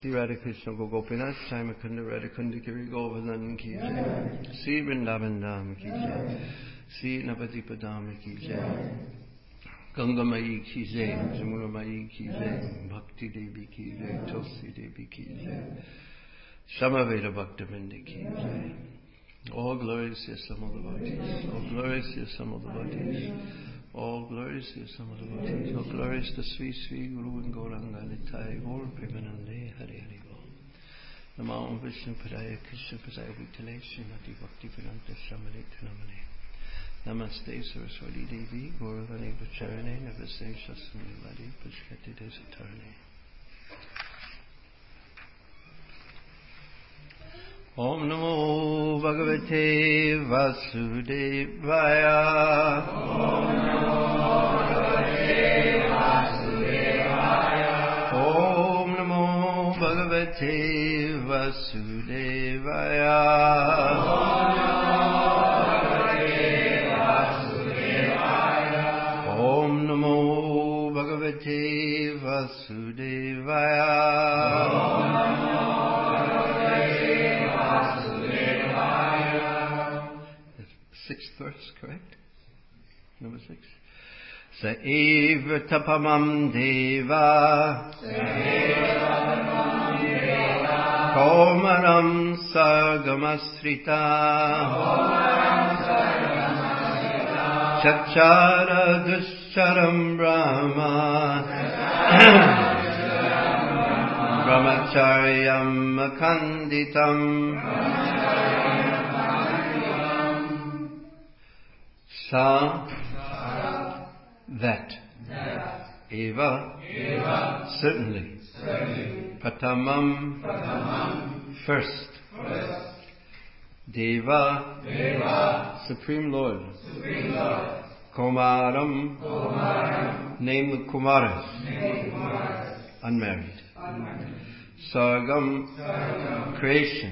Radha Krishna Gopinath, Sai Mukunda Radha Kunda Giri Govardhan ki jai. Sri Vrindavan Dham ki jai. Sri Navadvipa Dham ki jai. Ganga Mai ki jai. Jamuna Mai ki jai. Bhakti Devi ki jai. Tulsi Devi ki jai. Samaveda Bhaktivinoda ki jai. All glories to some of the devotees. All glories to some of the devotees. All glories to some of the devotees. All glories to Sri Sri Guru and Gauranga Nitai. All Premanande Hari Hari Bol. Namo Vishnu Padaya Krishna Padaya Bhutale Srimati Bhakti Vedanta Shamale Tanamane. Namaste Saraswati Devi Gauravani Vacharane Navase Shasmani Vadi Pushkati Desatarane. Om Namo Bhagavate Vasudevaya. Om Namo Bhagavate Vasudevaya. Om Namo Bhagavate Vasudevaya. Om Namo Bhagavate Vasudevaya. Sixth verse, correct? Number 6. Saeva tapamam deva. Komaram sargamasrita. Chachara duscharam brahma. Brahmacharyam akanditam. Sa, that. Eva, certainly. Pratamam, first. Deva, Supreme Lord. Kumaram, name the Kumaras, unmarried. Sargam, creation.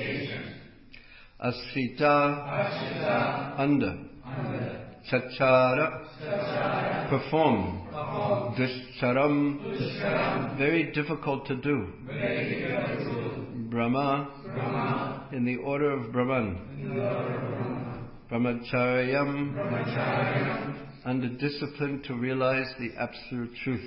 Asrita, under. Chachara, perform. Dushcharam, very difficult to do. Brahma, in the order of Brahman. Brahmacharyam, under discipline to realize the absolute truth.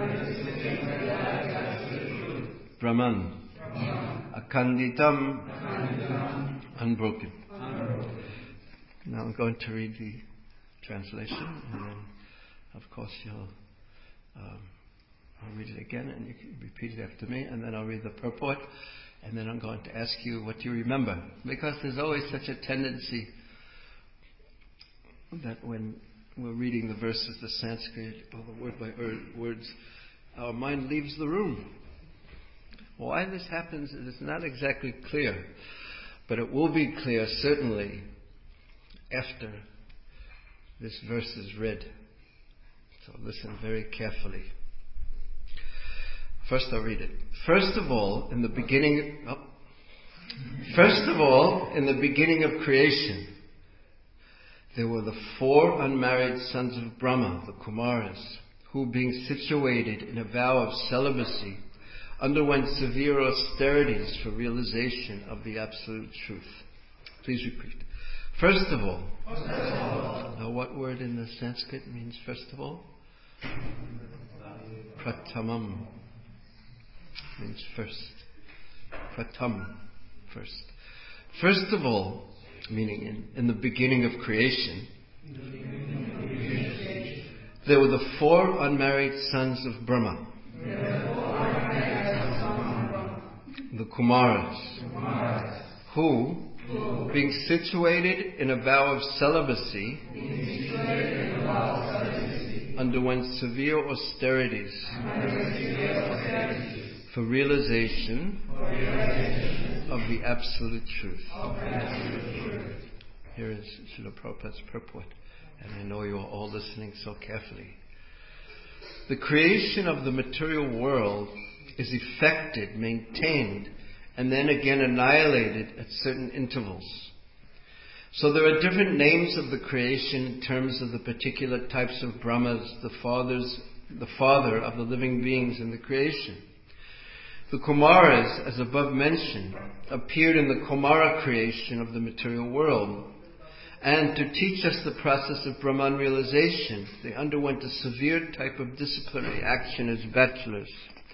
Brahman. Akanditam, unbroken. Now I'm going to read the translation, and then, of course, I'll read it again, and you can repeat it after me, and then I'll read the purport, and then I'm going to ask you what you remember, because there's always such a tendency that when we're reading the verses, the Sanskrit, or the word by words, our mind leaves the room. Why this happens is not exactly clear, but it will be clear certainly after this verse is read. So listen very carefully. First I'll read it. First of all, in the beginning of creation, there were the 4 unmarried sons of Brahma, the Kumaras, who, being situated in a vow of celibacy, underwent severe austerities for realization of the absolute truth. Please repeat. First of all. Now what word in the Sanskrit means first of all? Pratamam means first. Pratam, first. First of all, meaning in the beginning of creation, there were the 4 unmarried sons of Brahma. The Kumaras, who, being situated in a vow of celibacy, underwent severe austerities for realization of the absolute truth. Here is Srila Prabhupada's purport, and I know you are all listening so carefully. The creation of the material world is effected, maintained, and then again annihilated at certain intervals. So there are different names of the creation in terms of the particular types of Brahmas, the father of the living beings in the creation. The Kumaras, as above mentioned, appeared in the Kumara creation of the material world. And to teach us the process of Brahman realization, they underwent a severe type of disciplinary action as bachelors.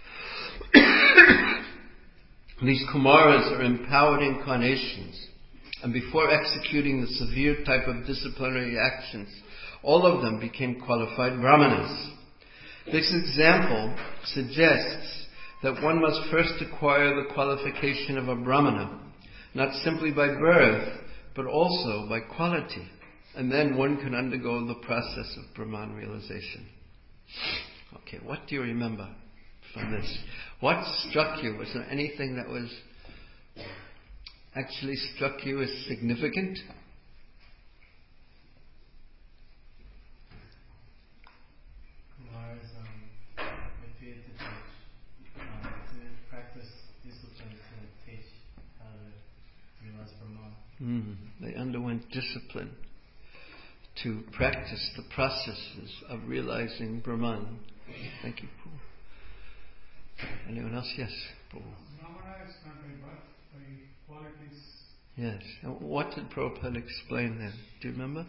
These Kumaras are empowered incarnations, and before executing the severe type of disciplinary actions, all of them became qualified Brahmanas. This example suggests that one must first acquire the qualification of a Brahmana, not simply by birth, but also by quality. And then one can undergo the process of Brahman realization. Okay, what do you remember from this? What struck you? Was there anything that was actually struck you as significant? They underwent discipline to practice the processes of realizing Brahman. Thank you, Paul. Anyone else? Yes, Paul. Brahmana is not by birth, by qualities. Yes. And what did Prabhupada explain then? Do you remember?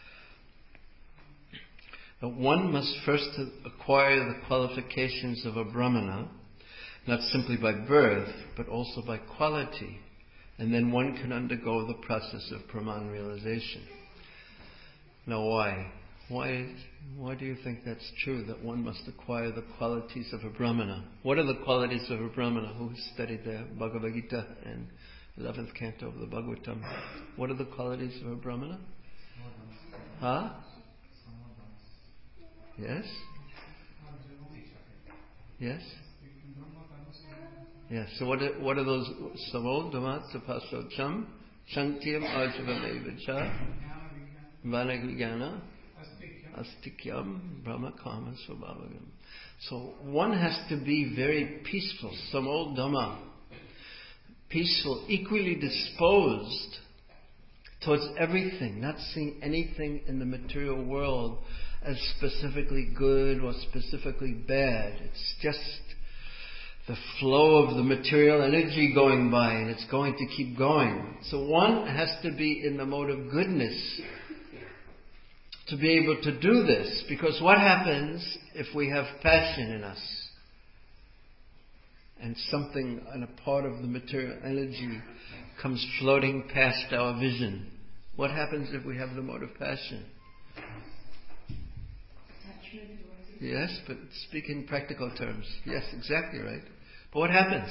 That one must first acquire the qualifications of a Brahmana, not simply by birth, but also by quality. And then one can undergo the process of Brahman realization. Now why? Why do you think that's true, that one must acquire the qualities of a Brahmana? What are the qualities of a Brahmana? Who studied the Bhagavad Gita and 11th canto of the Bhagavatam? What are the qualities of a Brahmana? Huh? Yes? Yes? Yes. So what are those? Samo, Dhamma, Tapaso, Cham, Shantyam, Ajavamevacha, Vanagvijnana, Astikyam, Brahma Kama Svabhavagam. So one has to be very peaceful, Samo, Dhamma, peaceful, equally disposed towards everything, not seeing anything in the material world as specifically good or specifically bad. It's just the flow of the material energy going by, and it's going to keep going. So one has to be in the mode of goodness to be able to do this. Because what happens if we have passion in us and something and a part of the material energy comes floating past our vision? What happens if we have the mode of passion? Yes, but speak in practical terms. Yes, exactly right. But what happens?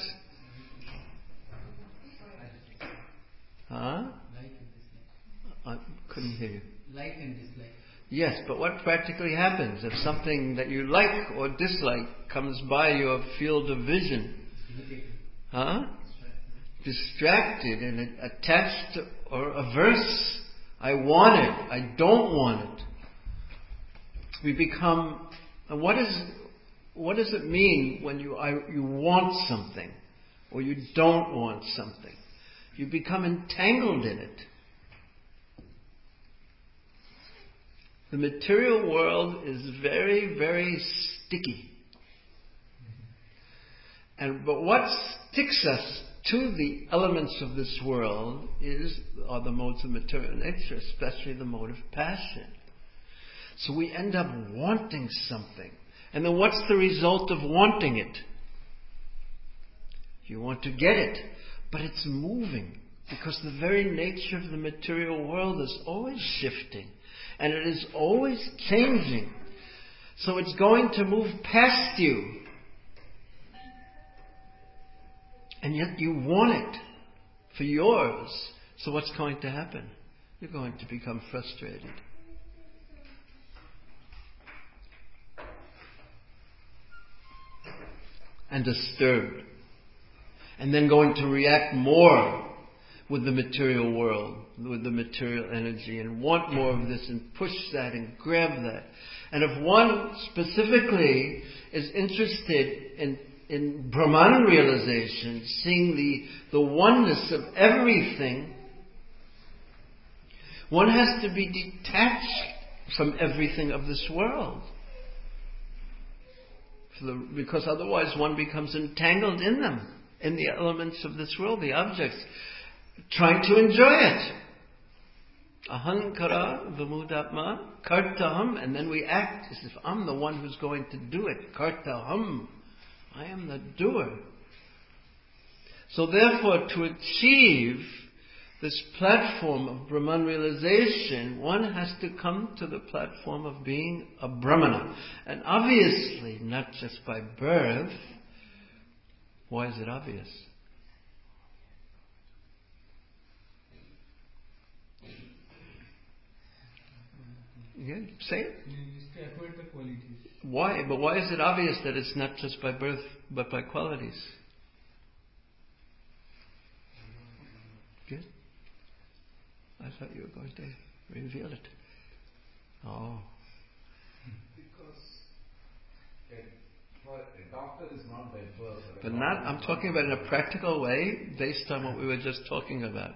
Huh? I couldn't hear you. Like and dislike. Yes, but what practically happens if something that you like or dislike comes by your field of vision? Huh? Distracted and attached or averse. I want it. I don't want it. We become... And what does it mean when you want something or you don't want something? You become entangled in it. The material world is very, very sticky. But what sticks us to the elements of this world are the modes of material nature, especially the mode of passion. So we end up wanting something. And then what's the result of wanting it? You want to get it, but it's moving. Because the very nature of the material world is always shifting. And it is always changing. So it's going to move past you. And yet you want it for yours. So what's going to happen? You're going to become frustrated. And disturbed. And then going to react more with the material world, with the material energy, and want more of this and push that and grab that. And if one specifically is interested in Brahman realization, seeing the oneness of everything, one has to be detached from everything of this world. because otherwise one becomes entangled in them, in the elements of this world, the objects, trying to enjoy it. Ahankara vimudatma kartaham, and then we act as if I'm the one who's going to do it. Kartaham, I am the doer. So therefore, to achieve this platform of Brahman realization, one has to come to the platform of being a Brahmana. And obviously, not just by birth. Why is it obvious? Yeah, say it. To acquire the qualities. Why? But why is it obvious that it's not just by birth, but by qualities? Good. I thought you were going to reveal it. Oh. Because a doctor is not by birth. But not, I'm talking about in a practical way, based on what we were just talking about.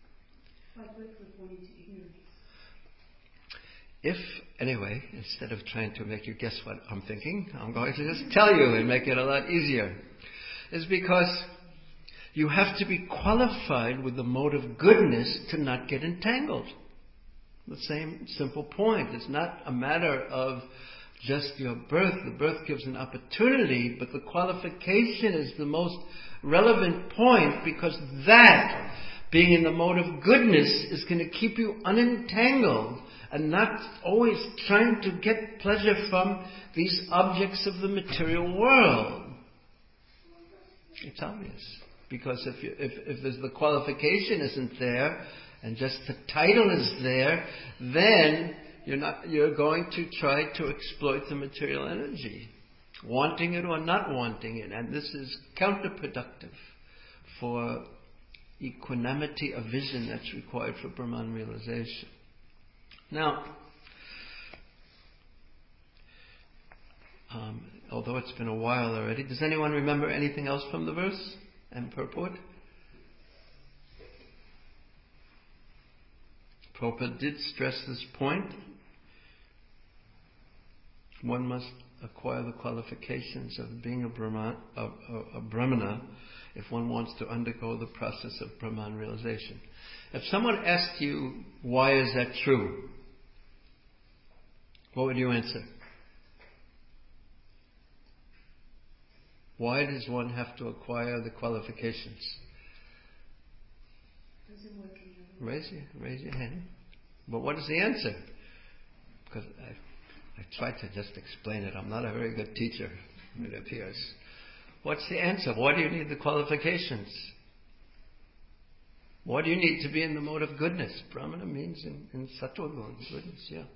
If, anyway, instead of trying to make you guess what I'm thinking, I'm going to just tell you and make it a lot easier. It's because you have to be qualified with the mode of goodness to not get entangled. The same simple point. It's not a matter of just your birth. The birth gives an opportunity, but the qualification is the most relevant point, because that, being in the mode of goodness, is going to keep you unentangled and not always trying to get pleasure from these objects of the material world. It's obvious. Because if there's the qualification isn't there, and just the title is there, then you're going to try to exploit the material energy, wanting it or not wanting it, and this is counterproductive for equanimity of vision that's required for Brahman realization. Now, although it's been a while already, does anyone remember anything else from the verse and purport? Prabhupada did stress this point. One must acquire the qualifications of being a Brahmana if one wants to undergo the process of Brahman realization. If someone asked you, why is that true? What would you answer? Why does one have to acquire the qualifications? Raise your hand. But what is the answer? Because I tried to just explain it. I'm not a very good teacher, it appears. What's the answer? Why do you need the qualifications? Why do you need to be in the mode of goodness? Brahmana means in sattva guna, goodness, yeah.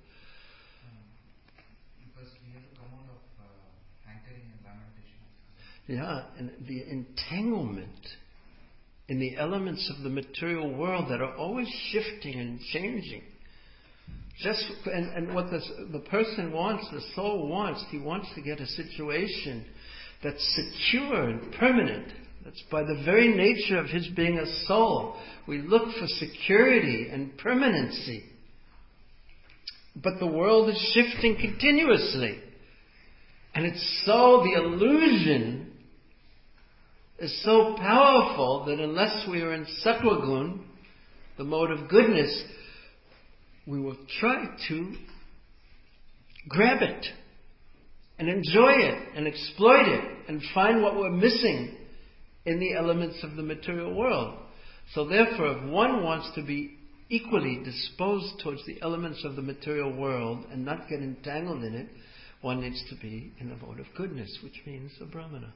Because we have to come out of anchoring and lamentation. Yeah, and the entanglement in the elements of the material world that are always shifting and changing. And what the person wants, the soul wants, he wants to get a situation that's secure and permanent. That's by the very nature of his being a soul. We look for security and permanency. But the world is shifting continuously. And it's so, the illusion is so powerful that unless we are in sattva guna, the mode of goodness, we will try to grab it and enjoy it and exploit it and find what we're missing in the elements of the material world. So therefore, if one wants to be equally disposed towards the elements of the material world and not get entangled in it, one needs to be in the mode of goodness, which means a Brahmana.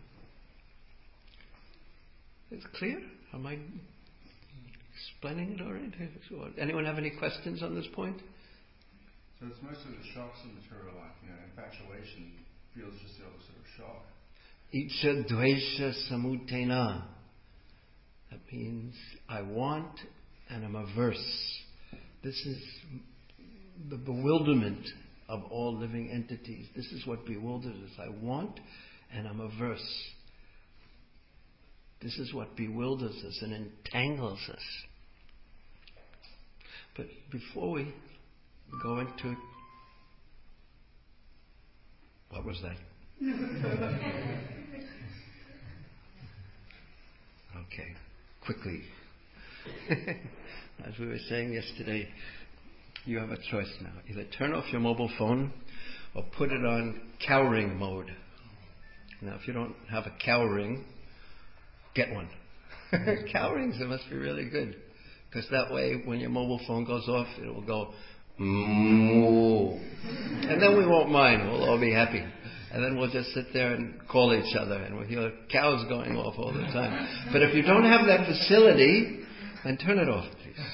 Is it clear? Am I explaining it already? Anyone have any questions on this point? So it's mostly the shocks of material life. Infatuation feels just the opposite of shock. Icha dvesha samutena. That means I want and I'm averse. This is the bewilderment of all living entities. This is what bewilders us. I want and I'm averse. This is what bewilders us and entangles us. But before we go into... What was that? Okay, quickly. As we were saying yesterday, you have a choice now. Either turn off your mobile phone or put it on cowering mode. Now, if you don't have a cowering, get one. Cowerings, it must be really good. Because that way, when your mobile phone goes off, it will go, moo. And then we won't mind. We'll all be happy. And then we'll just sit there and call each other. And we'll hear cows going off all the time. But if you don't have that facility, then turn it off, please.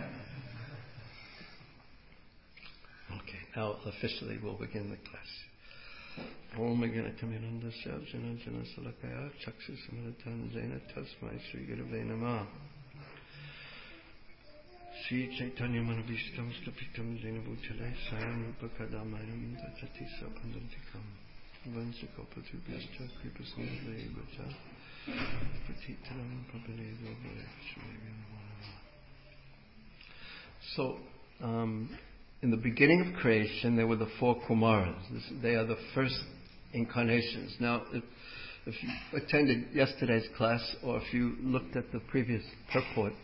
Okay, now officially we'll begin the class. Om Gyanakamirandasya Jana Jana Salakaya Chaksu Samanatan Jena Tasmai Sri Gurave Namah Sri Chaitanya Manabhishtam Stapitam Jena Bhutale Sayam Rupakadamayam Tachati Sapandantikam Vansikopatubhyascha Kripasundale Vacha Patitaram Papale Vavale Shri So, in the beginning of creation, there were the 4 Kumaras. They are the first incarnations. Now, if you attended yesterday's class, or if you looked at the previous purport,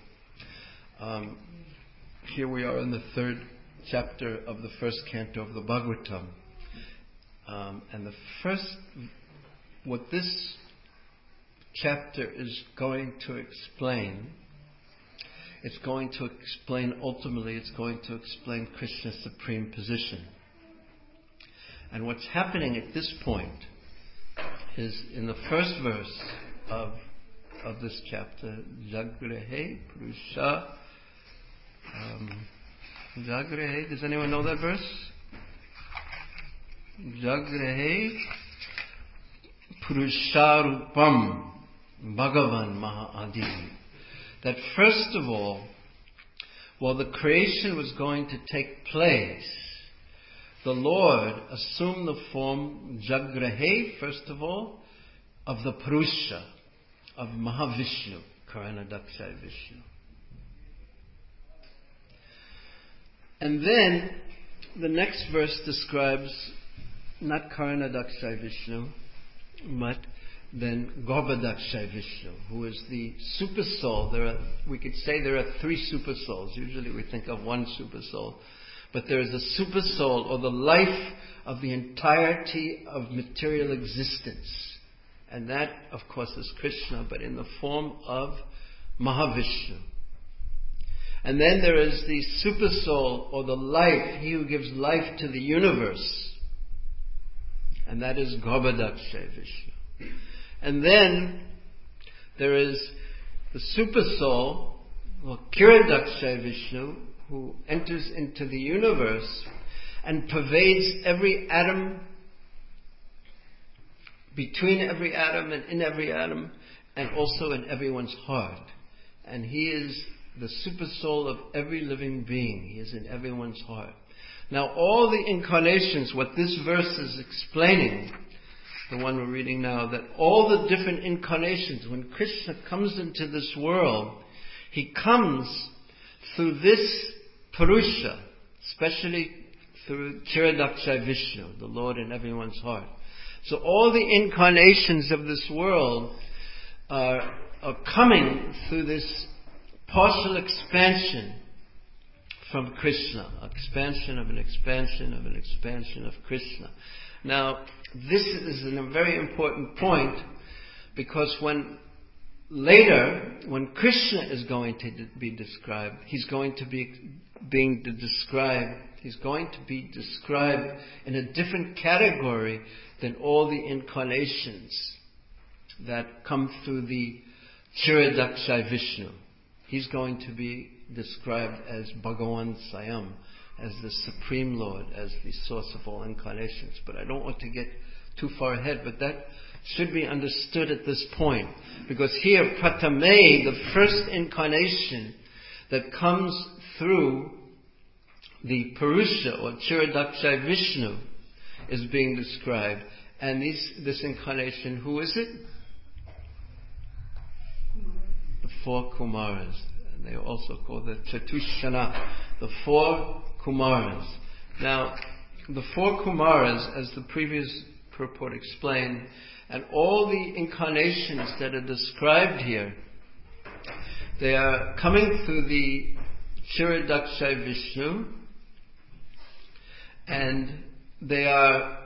here we are in the 3rd chapter of the 1st canto of the Bhagavatam. And the first, what this chapter is going to explain, ultimately, it's going to explain Krishna's supreme position. And what's happening at this point is in the first verse of this chapter, Jagrehe Purusha. Jagrehe, does anyone know that verse? Jagrehe Purusharupam Bhagavan Mahaadi. That first of all, while the creation was going to take place, the Lord assumed the form Jagrehe, first of all, of the Purusha, of Mahavishnu, Karanadakshay Vishnu. And then the next verse describes not Karanadakshay Vishnu, but then Garbhadakshay Vishnu, who is the super soul. We could say there are 3 super souls. Usually we think of one super soul. But there is a super soul, or the life of the entirety of material existence. And that, of course, is Krishna, but in the form of Mahavishnu. And then there is the super soul, or the life, he who gives life to the universe. And that is Garbhadakshay Vishnu. And then there is the super soul, or Kiradakshay Vishnu, who enters into the universe and pervades every atom, between every atom and in every atom, and also in everyone's heart. And he is the super soul of every living being. He is in everyone's heart. Now all the incarnations, what this verse is explaining, the one we're reading now, that all the different incarnations, when Krishna comes into this world, he comes through this Purusha, especially through Kiradakshay Vishnu, the Lord in everyone's heart. So all the incarnations of this world are coming through this partial expansion from Krishna, expansion of an expansion of an expansion of Krishna. Now, this is a very important point, because when Krishna is going to be described, he's going to be described in a different category than all the incarnations that come through the Kiradakshay Vishnu. He's going to be described as Bhagavan Swayam, as the Supreme Lord, as the source of all incarnations. But I don't want to get too far ahead, but that should be understood at this point. Because here, Pratame, the first incarnation that comes through the Purusha, or Kiradakshay Vishnu, is being described. And this incarnation, who is it? The 4 Kumaras. And they are also called the Chatushana, the 4 Kumaras. Now, the 4 Kumaras, as the previous purport explain. And all the incarnations that are described here, they are coming through the Chiradakshay Vishnu, and they are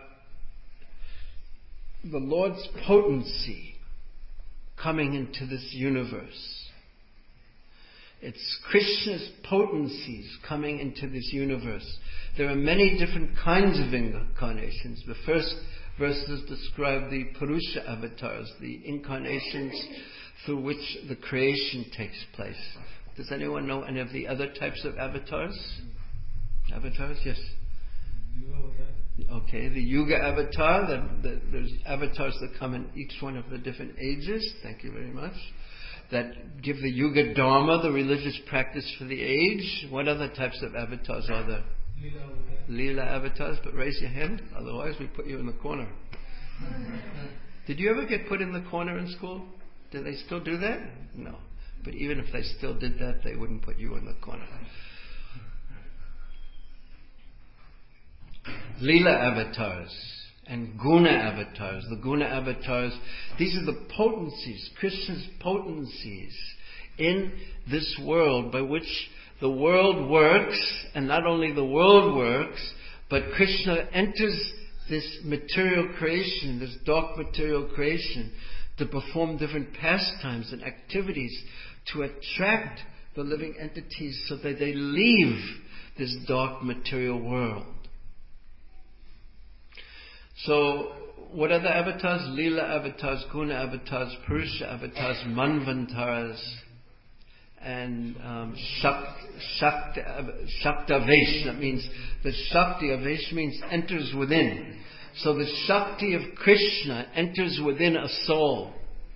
the Lord's potency coming into this universe. It's Krishna's potencies coming into this universe. There are many different kinds of incarnations. The first verses describe the Purusha avatars, the incarnations through which the creation takes place. Does anyone know any of the other types of avatars? Avatars, yes. Okay, the Yuga avatar, there's avatars that come in each one of the different ages. Thank you very much. That give the Yuga Dharma, the religious practice for the age. What other types of avatars are there? Leela avatars, but raise your hand, otherwise we put you in the corner. Did you ever get put in the corner in school? Do they still do that? No. But even if they still did that, they wouldn't put you in the corner. Leela avatars and Guna avatars. The Guna avatars, these are the potencies, Krishna's potencies in this world by which the world works, and not only the world works, but Krishna enters this material creation, this dark material creation, to perform different pastimes and activities to attract the living entities so that they leave this dark material world. So, what are the avatars? Leela avatars, Guna avatars, Purusha avatars, Manvantaras, and Shaktavesh. That means the Shakti, Avesh means enters within. So the Shakti of Krishna enters within a soul.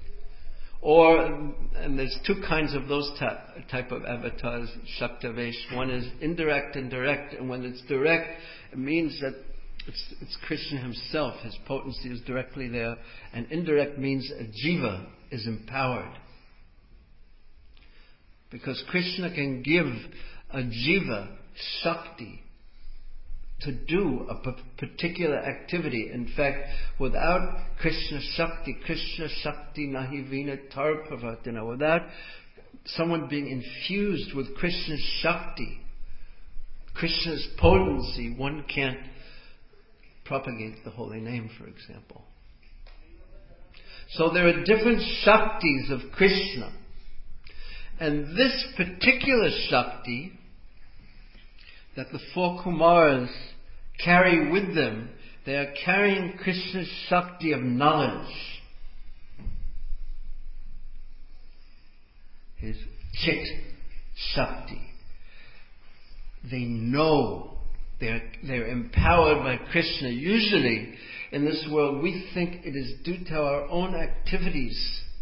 And there's two kinds of those type of avatars, Shaktavesh. One is indirect and direct. And when it's direct, it means that it's Krishna himself. His potency is directly there. And indirect means a jiva is empowered. Because Krishna can give a jiva Shakti to do a particular activity. In fact, without Krishna Shakti nahi vina tarpavatina, without someone being infused with Krishna's Shakti, Krishna's potency, one can't propagate the holy name, for example. So there are different Shaktis of Krishna. And this particular Shakti that the four Kumaras carry with them, they are carrying Krishna's Shakti of knowledge. His Chit Shakti. They know. They're empowered by Krishna. Usually, in this world, we think it is due to our own activities,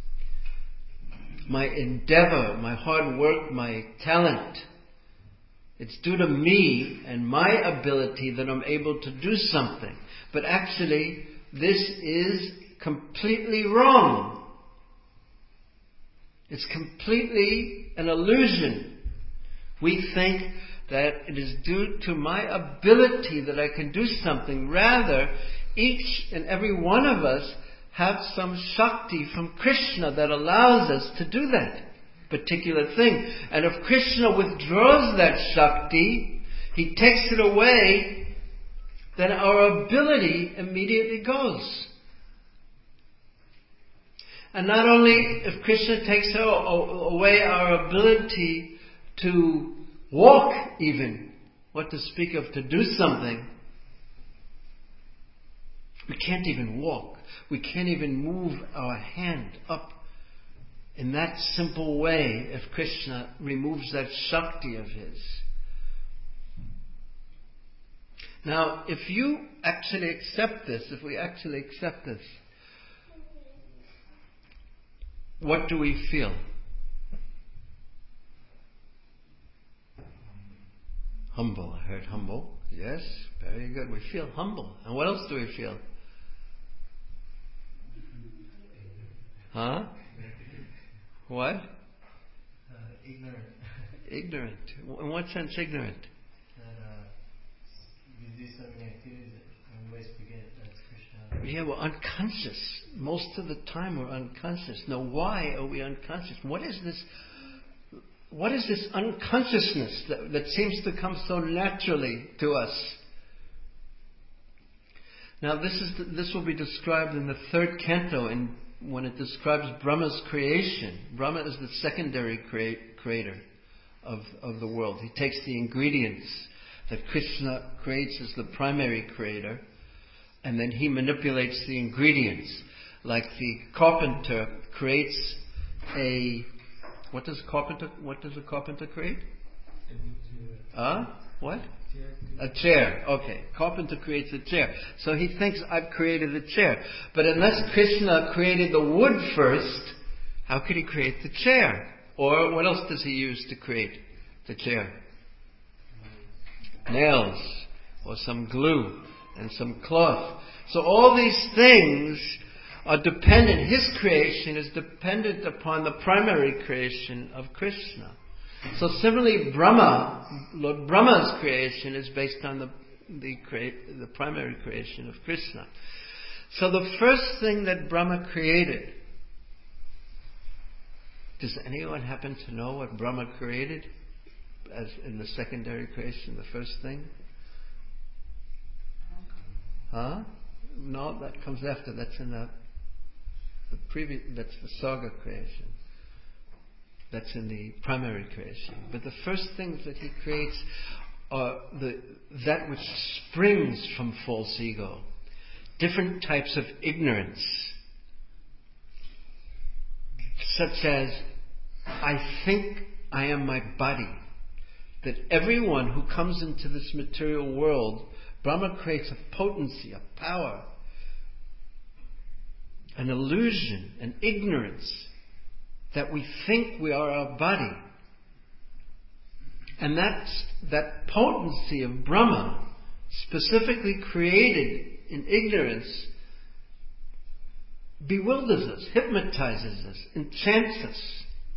my endeavor, my hard work, my talent. It's due to me and my ability that I'm able to do something. But actually, this is completely wrong. It's completely an illusion. We think that it is due to my ability that I can do something. Rather, each and every one of us have some Shakti from Krishna that allows us to do that particular thing. And if Krishna withdraws that Shakti, he takes it away, then our ability immediately goes. And not only if Krishna takes away our ability to walk even, what to speak of to do something, we can't even walk. We can't even move our hand up in that simple way if Krishna removes that Shakti of his. Now, if you actually accept this, if we actually accept this, what do we feel? Humble. I heard humble. Yes, very good. We feel humble. And what else do we feel? Huh? What? Ignorant. Ignorant. In what sense ignorant? That we do so many activities that we always forget that's Krishna. we're unconscious. Most of the time we're unconscious. Now, why are we unconscious? What is this unconsciousness that seems to come so naturally to us? Now, this will be described in the third canto, when it describes Brahma's creation. Brahma is the secondary creator of the world. He takes the ingredients that Krishna creates as the primary creator, and then he manipulates the ingredients. Like the carpenter creates what does a carpenter create? What? A chair. Okay. Carpenter creates a chair. So he thinks, I've created a chair. But unless Krishna created the wood first, how could he create the chair? Or what else does he use to create the chair? Nails. Or some glue. And some cloth. So all these things are dependent. His creation is dependent upon the primary creation of Krishna. So similarly, Lord Brahma's creation is based on the primary creation of Krishna. So the first thing that Brahma created, does anyone happen to know what Brahma created as in the secondary creation, the first thing? No, that comes after. That's in the previous. That's the Saga creation. That's in the primary creation. But the first things that he creates are that which springs from false ego. Different types of ignorance. Such as, I think I am my body. That everyone who comes into this material world, Brahma creates a potency, a power, an illusion, an ignorance, that we think we are our body. And that potency of Brahma, specifically created in ignorance, bewilders us, hypnotizes us, enchants us.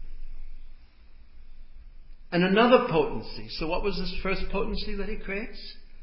And another potency. So what was this first potency that he creates?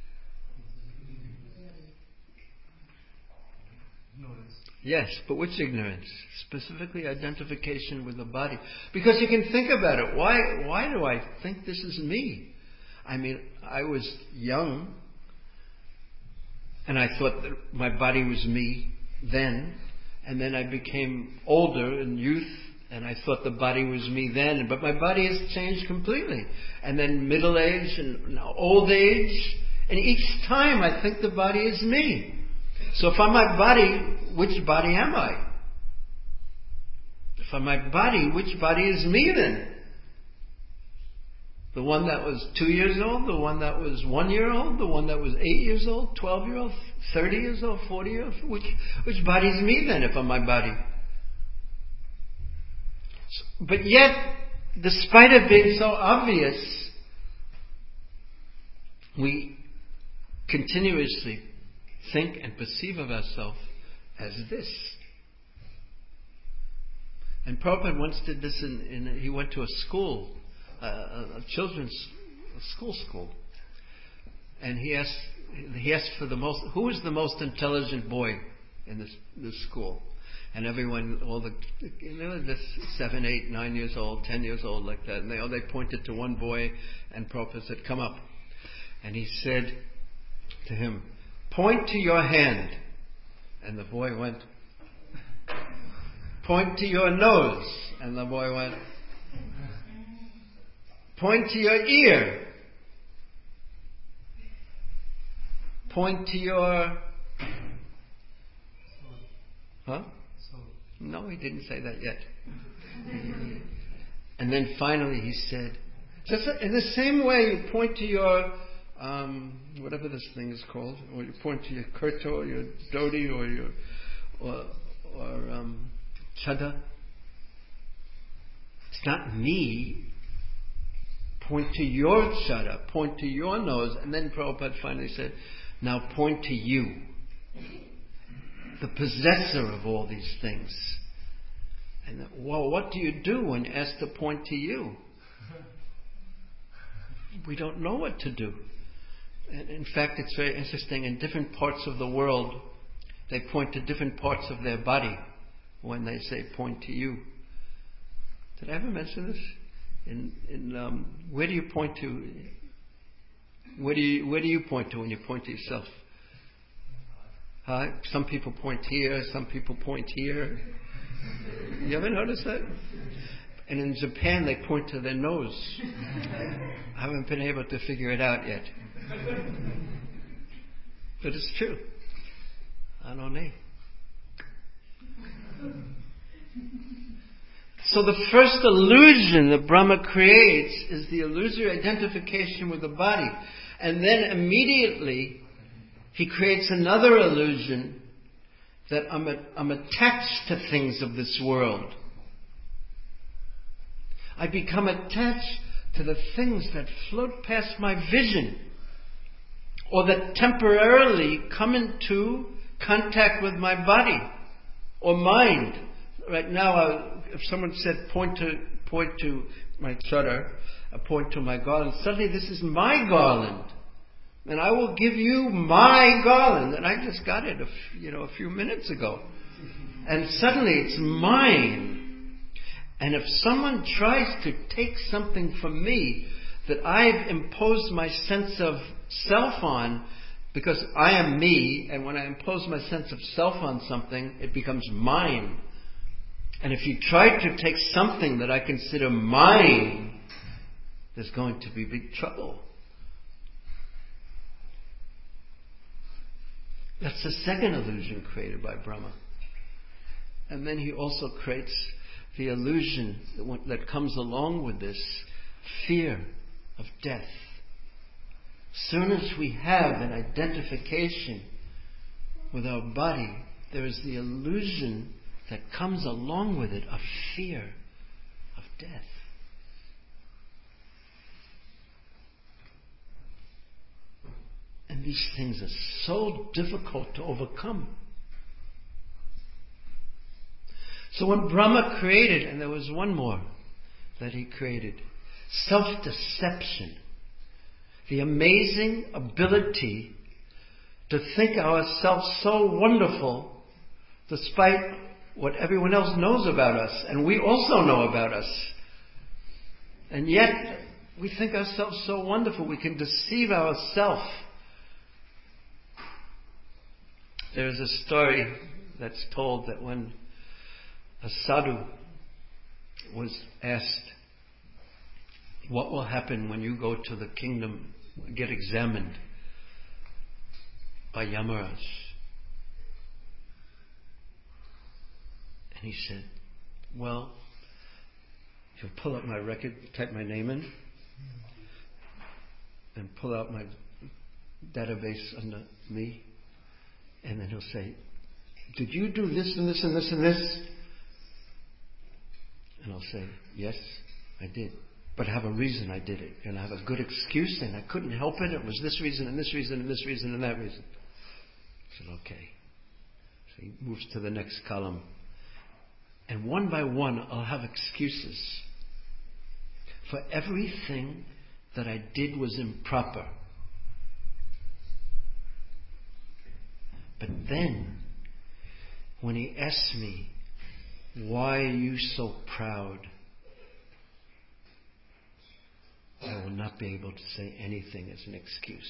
Yes, but which ignorance? Specifically identification with the body. Because you can think about it. Why do I think this is me? I mean, I was young, and I thought that my body was me then, and then I became older in youth, and I thought the body was me then, but my body has changed completely. And then middle age and now old age, and each time I think the body is me. So if I'm my body, which body am I? If I'm my body, which body is me then? The one that was 2 years old, the one that was 1 year old, the one that was 8 years old, 12 years old, 30 years old, 40 years old? Which body is me then if I'm my body? But yet, despite it being so obvious, we continuously think and perceive of ourselves as this. And Prabhupada once did this he went to a school, a children's school. And he asked for who is the most intelligent boy in this school? And everyone, they were just 7, 8, 9 years old, 10 years old, like that. And they pointed to one boy, and Prabhupada said, "Come up." And he said to him, "Point to your hand." And the boy went, "Point to your nose." And the boy went, "Point to your ear." "Point to your..." No, he didn't say that yet. And then finally he said, just in the same way you point to your, whatever this thing is called, or you point to your kurta, or your dhoti, or your, chadda. It's not me. Point to your chadda, point to your nose. And then Prabhupada finally said, now point to you, the possessor of all these things. And well, what do you do when asked to point to you? We don't know what to do. And in fact, it's very interesting. In different parts of the world, They point to different parts of their body when they say point to you. Did I ever mention this? Where do you point to? Where do you point to when you point to yourself? Some people point here, some people point here. You ever notice that? And in Japan they point to their nose. I haven't been able to figure it out yet. But it's true. I don't know. So the first illusion that Brahma creates is the illusory identification with the body. And then immediately he creates another illusion that I'm attached to things of this world. I become attached to the things that float past my vision, or that temporarily come into contact with my body or mind. Right now, if someone said point to my shutter, point to my garland, suddenly this is my garland. And I will give you my garland. And I just got it a few minutes ago. And suddenly it's mine. And if someone tries to take something from me that I've imposed my sense of self on, because I am me, and when I impose my sense of self on something, it becomes mine. And if you try to take something that I consider mine, there's going to be big trouble. That's the second illusion created by Brahma. And then he also creates the illusion that comes along with this, fear of death. As soon as we have an identification with our body, there is the illusion that comes along with it of fear of death. And these things are so difficult to overcome. So when Brahma created, and there was one more that he created, self-deception. The amazing ability to think ourselves so wonderful despite what everyone else knows about us, and we also know about us. And yet, we think ourselves so wonderful, we can deceive ourselves. There's a story that's told that when a sadhu was asked, what will happen when you go to the kingdom, get examined by Yamaraj? And he said, well, he'll pull up my record, type my name in, and pull out my database under me, and then he'll say, did you do this and this and this and this? And I'll say, yes, I did. But I have a reason I did it. And I have a good excuse, and I couldn't help it. It was this reason and this reason and this reason and that reason. I said, okay. So he moves to the next column. And one by one, I'll have excuses for everything that I did was improper. But then, when he asks me, why are you so proud? I will not be able to say anything as an excuse.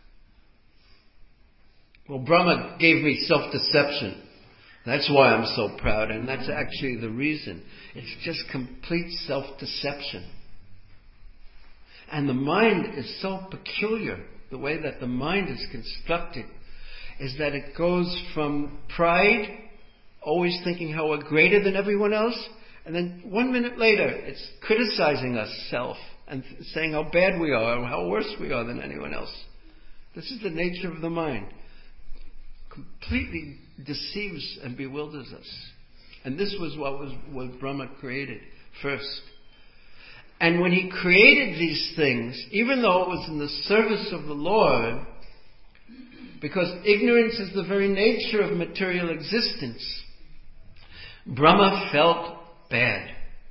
Well, Brahma gave me self-deception. That's why I'm so proud, and that's actually the reason. It's just complete self-deception. And the mind is so peculiar. The way that the mind is constructed is that it goes from pride, always thinking how we're greater than everyone else, and then 1 minute later it's criticizing ourselves and saying how bad we are or how worse we are than anyone else. This is the nature of the mind. Completely deceives and bewilders us. And this was what Brahma created first. And when he created these things, even though it was in the service of the Lord, because ignorance is the very nature of material existence, Brahma felt bad.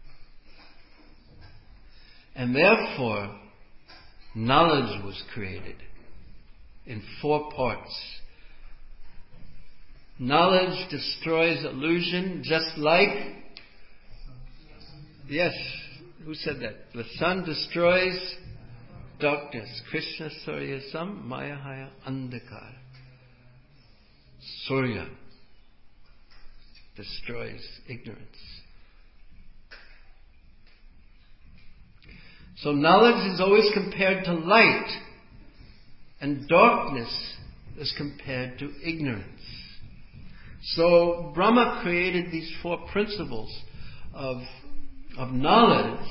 And therefore, knowledge was created in 4 parts. Knowledge destroys illusion, just like... Yes, who said that? The sun destroys darkness. Krishna Suryasam Mayahaya Andhakar. Surya destroys ignorance. So knowledge is always compared to light, and darkness is compared to ignorance. So Brahma created these four principles of knowledge,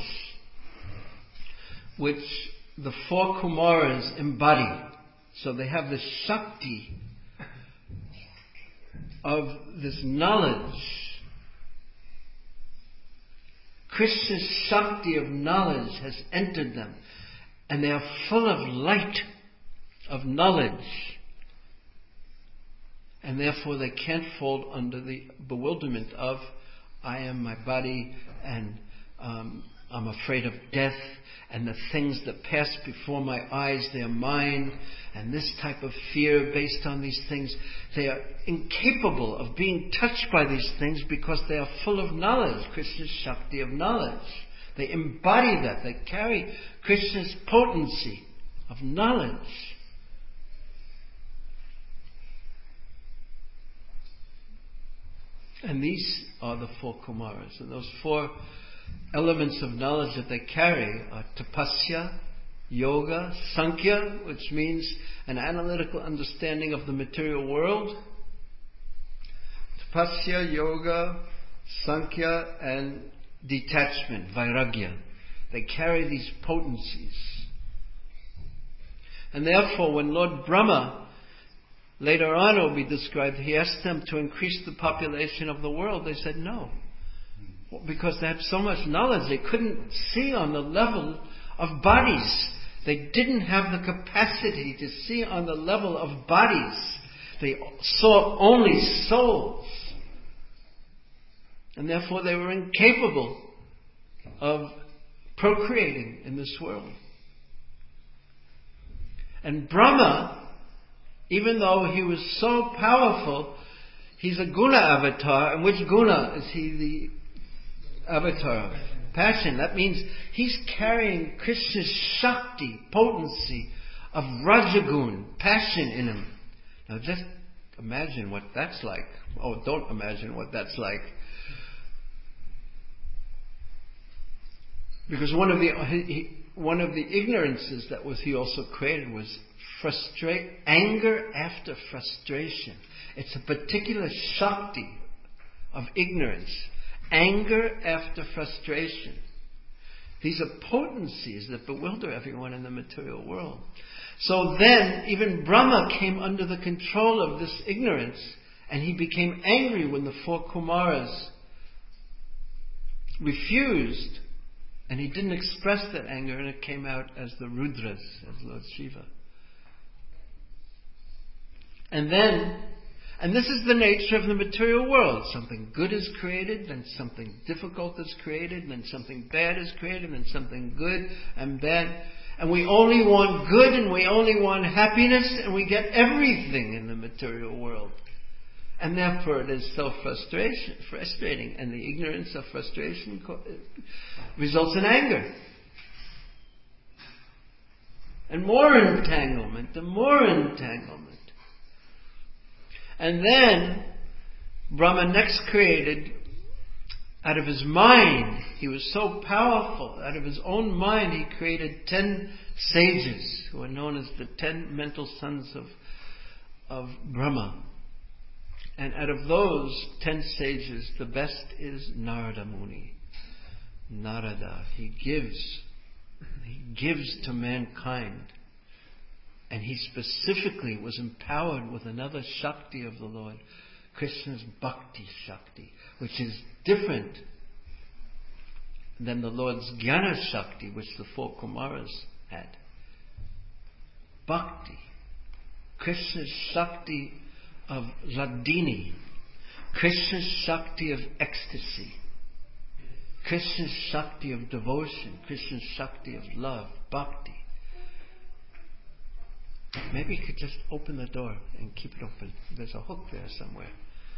which the four Kumaras embody. So they have the Shakti of this knowledge. Krishna's Shakti of knowledge has entered them, and they are full of light, of knowledge. And therefore they can't fall under the bewilderment of, I am my body, and I'm afraid of death, and the things that pass before my eyes, they are mine, and this type of fear based on these things. They are incapable of being touched by these things because they are full of knowledge, Krishna's Shakti of knowledge. They embody that. They carry Krishna's potency of knowledge. And these are the four Kumaras. And those four elements of knowledge that they carry are Tapasya, Yoga, Sankhya, which means an analytical understanding of the material world. Tapasya, Yoga, Sankhya, and detachment, Vairagya. They carry these potencies. And therefore, when Lord Brahma, later on it will be described, he asked them to increase the population of the world. They said no. Because they had so much knowledge, they couldn't see on the level of bodies. They didn't have the capacity to see on the level of bodies. They saw only souls. And therefore they were incapable of procreating in this world. And Brahma, even though he was so powerful, he's a guna avatar. And which guna is he the avatar of? Passion. That means he's carrying Krishna's Shakti, potency of Rajagun, passion in him. Now just imagine what that's like. Oh, don't imagine what that's like. Because one of the ignorances that he also created was anger after frustration. It's a particular Shakti of ignorance. Anger after frustration. These are potencies that bewilder everyone in the material world. So then, even Brahma came under the control of this ignorance, and he became angry when the four Kumaras refused, and he didn't express that anger, and it came out as the Rudras, as Lord Shiva. And this is the nature of the material world. Something good is created, then something difficult is created, then something bad is created, then something good and bad. And we only want good, and we only want happiness, and we get everything in the material world. And therefore it is so frustrating. And the ignorance of frustration results in anger. And more entanglement, and more entanglement. And then Brahma next created, out of his mind, he was so powerful, out of his own mind he created 10 sages, who are known as the 10 mental sons of Brahma. And out of those 10 sages, the best is Narada Muni. Narada, he gives to mankind. And he specifically was empowered with another Shakti of the Lord, Krishna's Bhakti Shakti, which is different than the Lord's Jnana Shakti, which the four Kumaras had. Bhakti. Krishna's Shakti of Hladini. Krishna's Shakti of ecstasy. Krishna's Shakti of devotion. Krishna's Shakti of love. Bhakti. Maybe you could just open the door and keep it open. There's a hook there somewhere.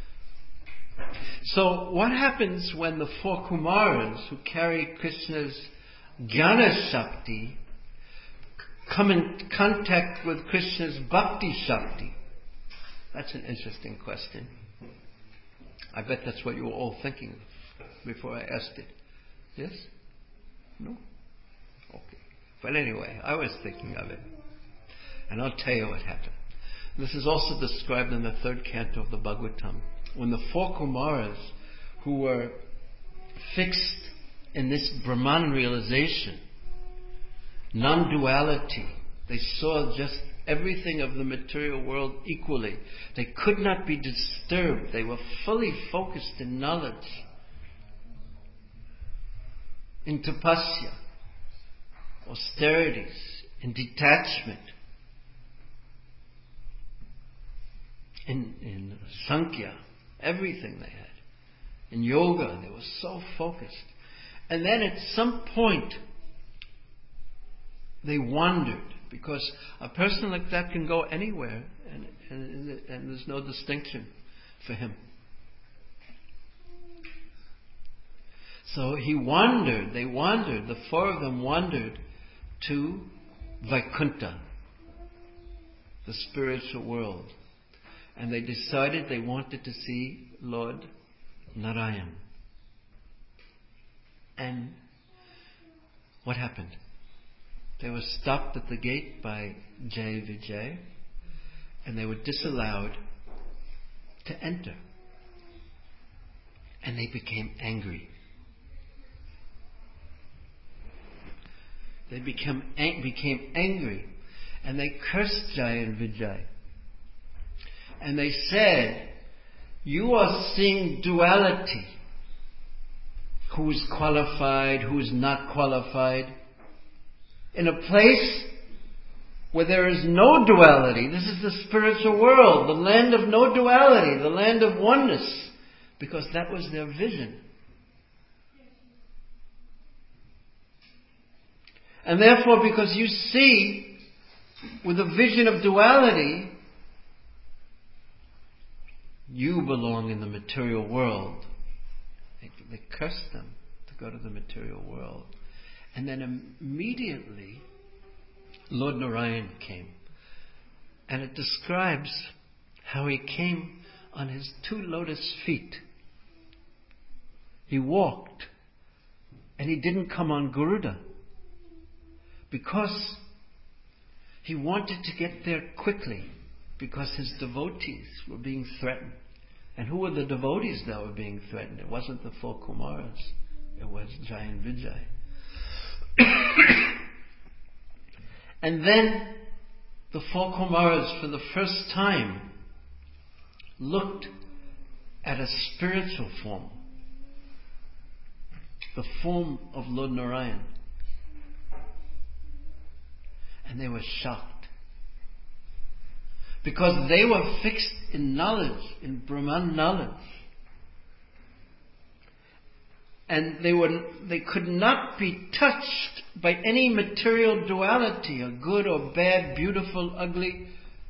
So what happens when the four Kumaras who carry Krishna's Jnana Shakti come in contact with Krishna's Bhakti Shakti? That's an interesting question. I bet that's what you were all thinking of before I asked it. Yes? No? Okay. But anyway, I was thinking of it. And I'll tell you what happened. This is also described in the third canto of the Bhagavatam. When the four Kumaras who were fixed in this Brahman realization, non-duality, they saw just everything of the material world equally. They could not be disturbed. They were fully focused in knowledge, in tapasya, austerities, in detachment, in sankhya, everything they had. In yoga, they were so focused. And then at some point, they wandered, because a person like that can go anywhere and there's no distinction for him. So they wandered, the four of them wandered to Vaikuntha, the spiritual world. And they decided they wanted to see Lord Narayan. And what happened? They were stopped at the gate by Jai Vijay, and they were disallowed to enter. And they became angry. They became angry, and they cursed Jai and Vijay. And they said, "You are seeing duality. Who is qualified, who is not qualified. In a place where there is no duality." This is the spiritual world, the land of no duality, the land of oneness, because that was their vision. And therefore, because you see with a vision of duality, you belong in the material world. They cursed them to go to the material world. And then immediately, Lord Narayan came. And it describes how he came on his two lotus feet. He walked, and he didn't come on Garuda, because he wanted to get there quickly, because his devotees were being threatened. And who were the devotees that were being threatened? It wasn't the four Kumaras. It was Jai and Vijay. And then the four Kumaras, for the first time, looked at a spiritual form, the form of Lord Narayan. And they were shocked. Because they were fixed in knowledge, in Brahman knowledge. And they could not be touched by any material duality, a good or bad, beautiful, ugly.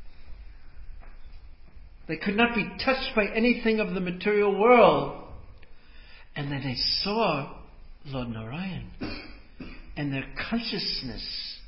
They could not be touched by anything of the material world. And then they saw Lord Narayan, and their consciousness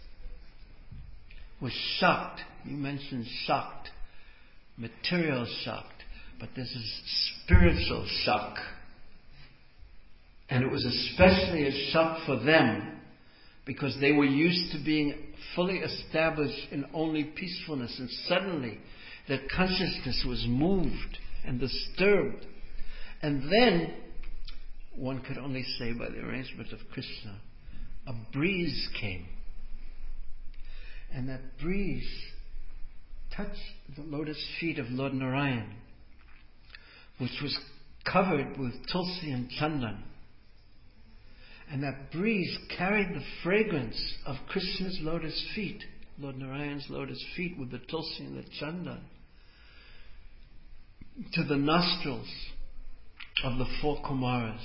was shocked. You mentioned shocked, material shocked, but this is spiritual shock. And it was especially a shock for them, because they were used to being fully established in only peacefulness, and suddenly their consciousness was moved and disturbed. And then, one could only say by the arrangement of Krishna, a breeze came. And that breeze touched the lotus feet of Lord Narayan, which was covered with tulsi and chandan. And that breeze carried the fragrance of Krishna's lotus feet, Lord Narayan's lotus feet with the tulsi and the chandan, to the nostrils of the four Kumaras.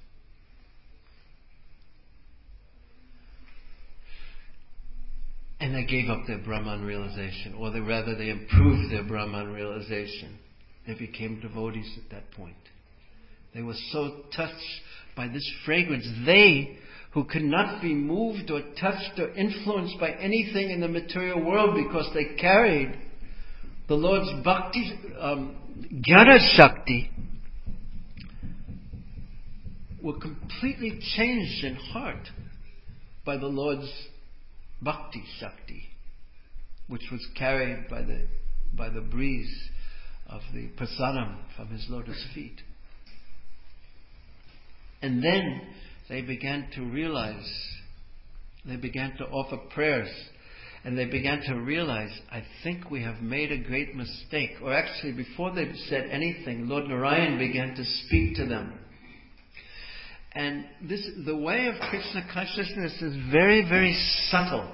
And they gave up their Brahman realization, or rather they improved their Brahman realization. They became devotees at that point. They were so touched by this fragrance. They, who could not be moved or touched or influenced by anything in the material world because they carried the Lord's Bhakti, Jnana Shakti, were completely changed in heart by the Lord's Bhakti Shakti, which was carried by the breeze of the prasadam from His lotus feet. And then they began to realize, they began to offer prayers, and they began to realize, I think we have made a great mistake. Or actually, before they said anything, Lord Narayan began to speak to them. And the way of Krishna consciousness is very, very subtle.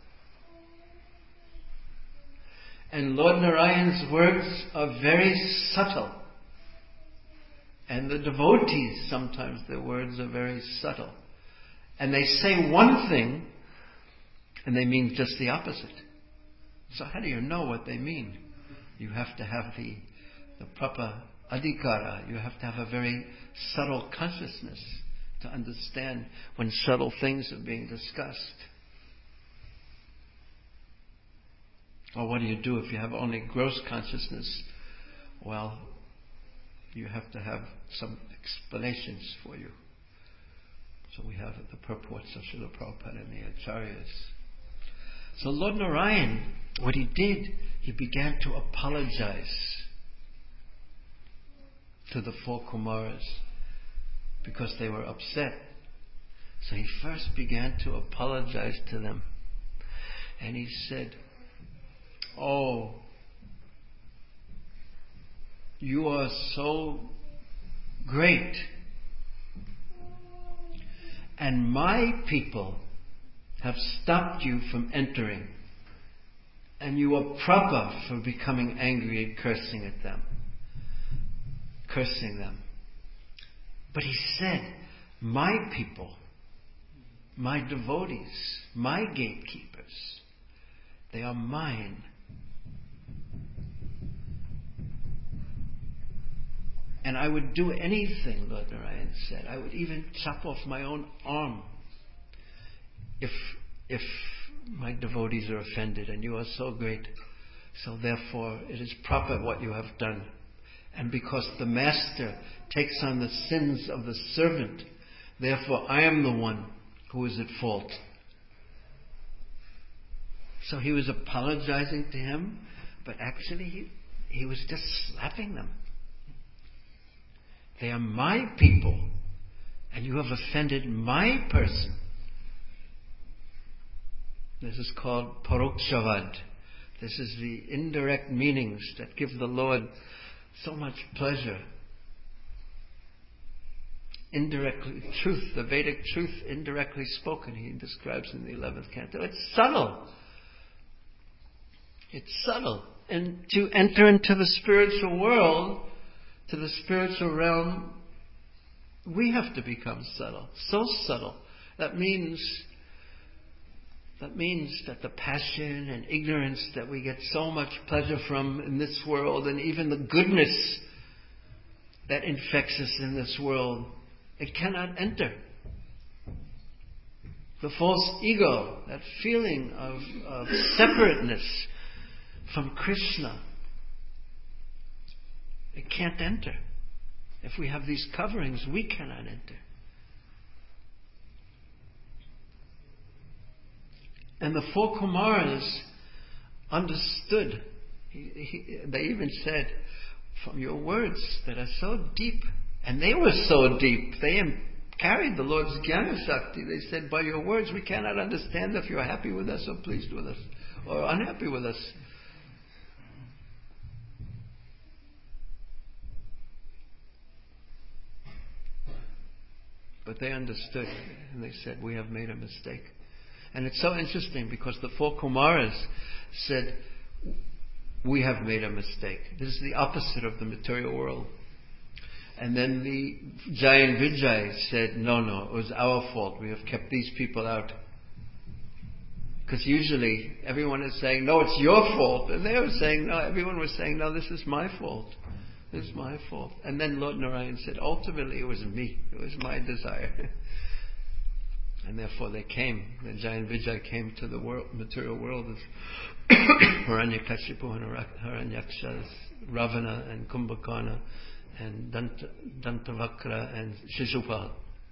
And Lord Narayan's words are very subtle. And the devotees, sometimes their words are very subtle. And they say one thing, and they mean just the opposite. So how do you know what they mean? You have to have the proper adhikara. You have to have a very subtle consciousness to understand when subtle things are being discussed. Or what do you do if you have only gross consciousness? Well, you have to have some explanations for you. So we have the purports of Srila Prabhupada and the Acharyas. So Lord Narayan, what he did, he began to apologize to the four Kumaras because they were upset. So he first began to apologize to them. And he said, "Oh, you are so great. And my people have stopped you from entering. And you are proper for becoming angry and cursing at them. Cursing them." But he said, my people, my devotees, my gatekeepers, they are mine. And I would do anything, Lord Narayan said. I would even chop off my own arm if my devotees are offended, and you are so great. So therefore, it is proper what you have done. And because the Master takes on the sins of the servant, therefore I am the one who is at fault. So he was apologizing to him, but actually he was just slapping them. They are my people, and you have offended my person. This is called parokshavad. This is the indirect meanings that give the Lord so much pleasure. Indirectly, truth, the Vedic truth indirectly spoken, he describes in the 11th canto. It's subtle. It's subtle. And to enter into the spiritual world, to the spiritual realm, we have to become subtle. So subtle. That means that the passion and ignorance that we get so much pleasure from in this world, and even the goodness that infects us in this world, it cannot enter. The false ego, that feeling of separateness from Krishna, it can't enter. If we have these coverings, we cannot enter. And the four Kumaras understood. They even said, from your words that are so deep, and they were so deep, they carried the Lord's Jnana Shakti. They said, by your words we cannot understand if you're happy with us or pleased with us or unhappy with us. But they understood, and they said, we have made a mistake. And it's so interesting because the four Kumaras said, we have made a mistake. This is the opposite of the material world. And then the Jai and Vijay said, no, it was our fault. We have kept these people out. Because usually everyone is saying, no, it's your fault. And they were saying, no, everyone was saying, no, this is my fault. It was my fault. And then Lord Narayan said, ultimately it was me. It was my desire. And therefore they came. Then Jayan Vijay came to the world, material world of Hiranyakashipu and Hiranyakshas, Ravana and Kumbhakarna and Dantavakra and Shishupal.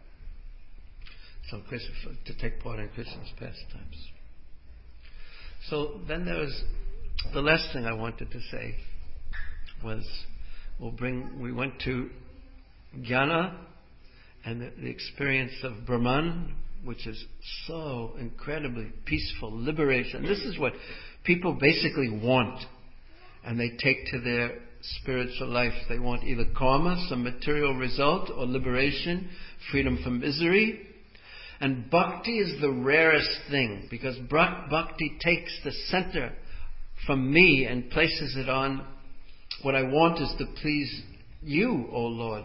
So to take part in Krishna's pastimes. So then there was the last thing I wanted to say was we went to Jnana and the experience of Brahman, which is so incredibly peaceful, liberation. This is what people basically want, and they take to their spiritual life. They want either karma, some material result, or liberation, freedom from misery. And bhakti is the rarest thing, because bhakti takes the center from me and places it on what I want is to please you, O Lord.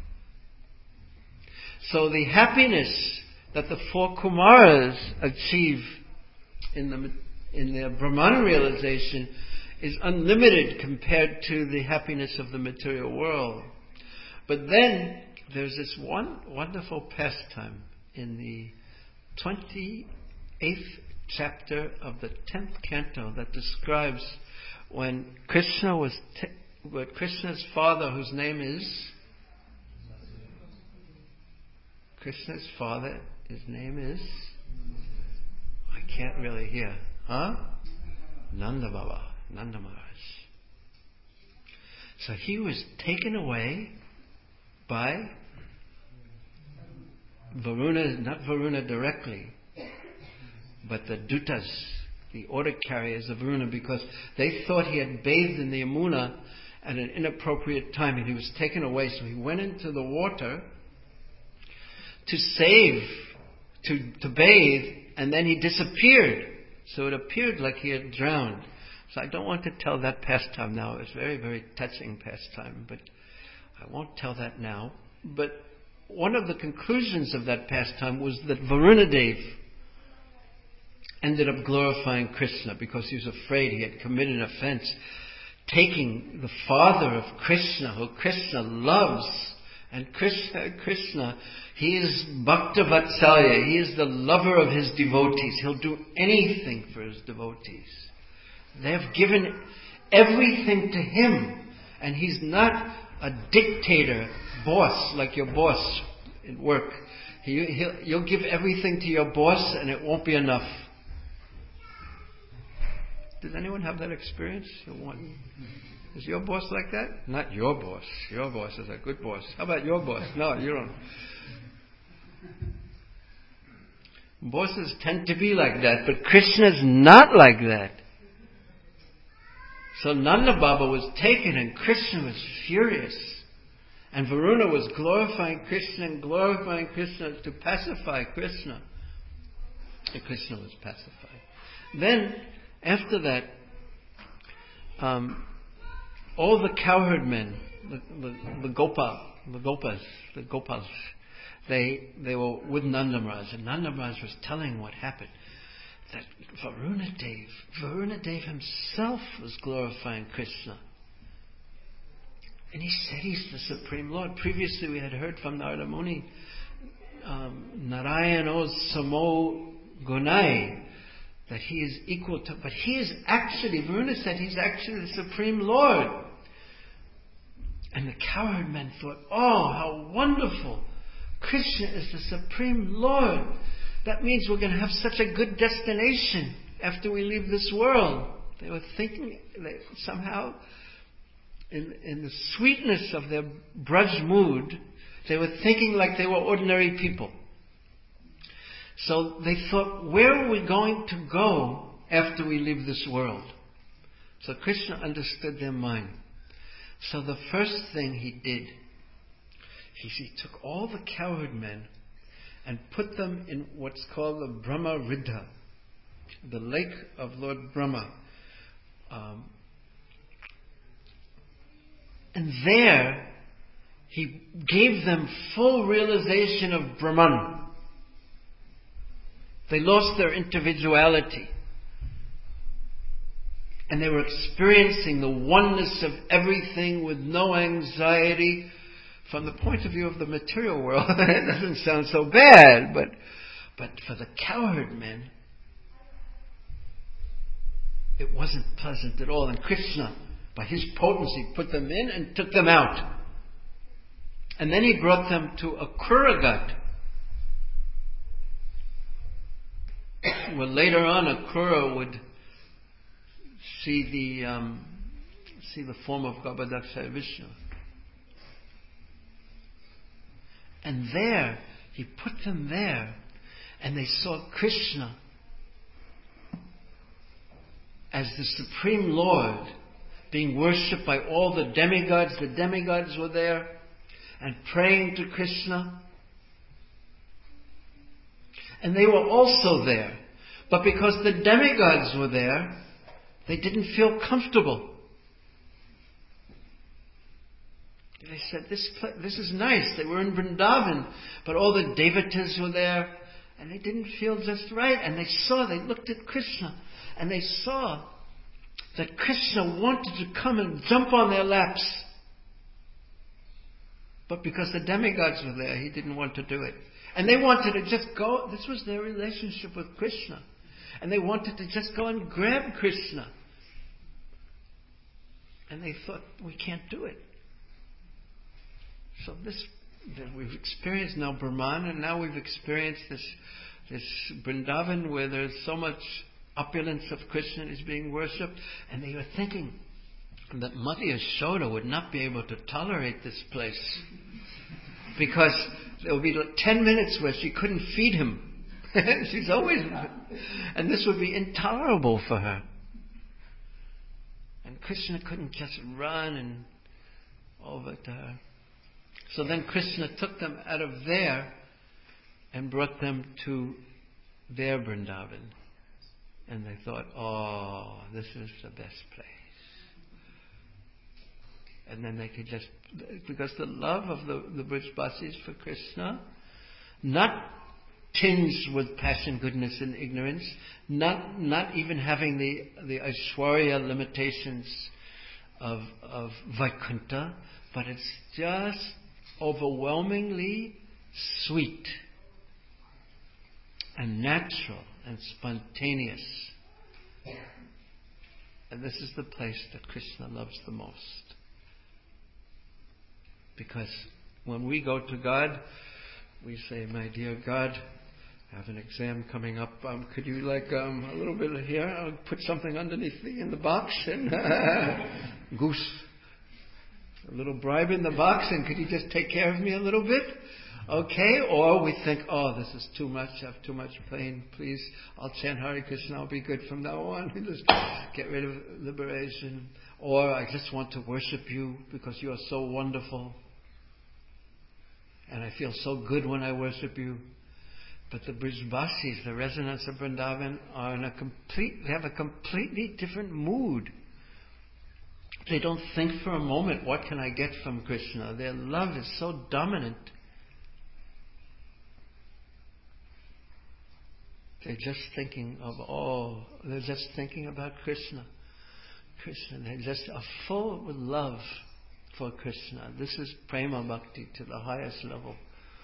So the happiness that the four Kumaras achieve in their Brahman realization is unlimited compared to the happiness of the material world. But then there's this one wonderful pastime in the 28th chapter of the 10th canto that describes when Krishna Krishna's father, whose name is Krishna's father, his name is, I can't really hear, Nanda Baba, Nanda Maharaj. So he was taken away by Varuna, not Varuna directly, but the Dutas, the order carriers of Varuna, because they thought he had bathed in the Yamuna at an inappropriate time and he was taken away. So he went into the water to bathe, and then he disappeared. So it appeared like he had drowned. So I don't want to tell that pastime now. It was very, very touching pastime, but I won't tell that now. But one of the conclusions of that pastime was that Varunadev ended up glorifying Krishna because he was afraid he had committed an offense, taking the father of Krishna, who Krishna loves. And Krishna, he is Bhakta Vatsalya, he is the lover of his devotees. He'll do anything for his devotees. They have given everything to him, and he's not a dictator boss like your boss at work. You'll give everything to your boss and it won't be enough. Does anyone have that experience? Is your boss like that? Not your boss. Your boss is a good boss. How about your boss? No, you don't. Bosses tend to be like that, but Krishna's not like that. So Nanda Baba was taken and Krishna was furious. And Varuna was glorifying Krishna and glorifying Krishna to pacify Krishna. And Krishna was pacified. Then, after that, all the cowherd men, the Gopals, they were with Nanda Maharaj, and Nanda Maharaj was telling what happened. That Varunadev himself was glorifying Krishna. And he said he's the Supreme Lord. Previously we had heard from Narada Muni, Narayano Samo Gunai, that he is equal to, but he is actually, Varuna said he's actually the Supreme Lord. And the cowherd men thought, oh, how wonderful. Krishna is the Supreme Lord. That means we're going to have such a good destination after we leave this world. They were thinking somehow, in the sweetness of their Braj mood, they were thinking like they were ordinary people. So they thought, where are we going to go after we leave this world? So Krishna understood their mind. So the first thing he did, he took all the cowherd men and put them in what's called the Brahma Riddha, the lake of Lord Brahma. And there, he gave them full realization of Brahman. They lost their individuality. And they were experiencing the oneness of everything with no anxiety. From the point of view of the material world, it doesn't sound so bad, but for the cowherd men, it wasn't pleasant at all. And Krishna, by his potency, put them in and took them out. And then he brought them to a Kuragat. Well, later on, Akura would see the form of Garbhodakshaya Vishnu. And there, he put them there, and they saw Krishna as the Supreme Lord, being worshipped by all the demigods. The demigods were there, and praying to Krishna. And they were also there. But because the demigods were there, they didn't feel comfortable. They said, this is nice. They were in Vrindavan, but all the devatas were there, and they didn't feel just right. And they looked at Krishna, and they saw that Krishna wanted to come and jump on their laps. But because the demigods were there, he didn't want to do it. And they wanted to just go. This was their relationship with Krishna. And they wanted to just go and grab Krishna. And they thought, we can't do it. So we've experienced now Brahman, and now we've experienced this Vrindavan where there's so much opulence of Krishna is being worshipped. And they were thinking that Mati Yashoda would not be able to tolerate this place. Because there would be 10 minutes where she couldn't feed him. She's always... And this would be intolerable for her. And Krishna couldn't just run and over to her. So then Krishna took them out of there and brought them to their Vrindavan. And they thought, oh, this is the best place. And then they could just... Because the love of the Brijbasis for Krishna, not tinged with passion, goodness and ignorance, not even having the Aishwarya limitations of Vaikuntha, but it's just overwhelmingly sweet and natural and spontaneous. And this is the place that Krishna loves the most. Because when we go to God, we say, my dear God, I have an exam coming up. Could you a little bit of here? I'll put something underneath in the box and goose. A little bribe in the box, and could you just take care of me a little bit? Okay? Or we think, oh, this is too much. I have too much pain. Please, I'll chant Hare Krishna. I'll be good from now on. Just get rid of liberation. Or I just want to worship you because you are so wonderful. And I feel so good when I worship you. But the Brijbasis, the residents of Vrindavan, are they have a completely different mood. They don't think for a moment, what can I get from Krishna? Their love is so dominant. They're just thinking they're just thinking about Krishna. They just are full with love for Krishna. This is Prema Bhakti to the highest level.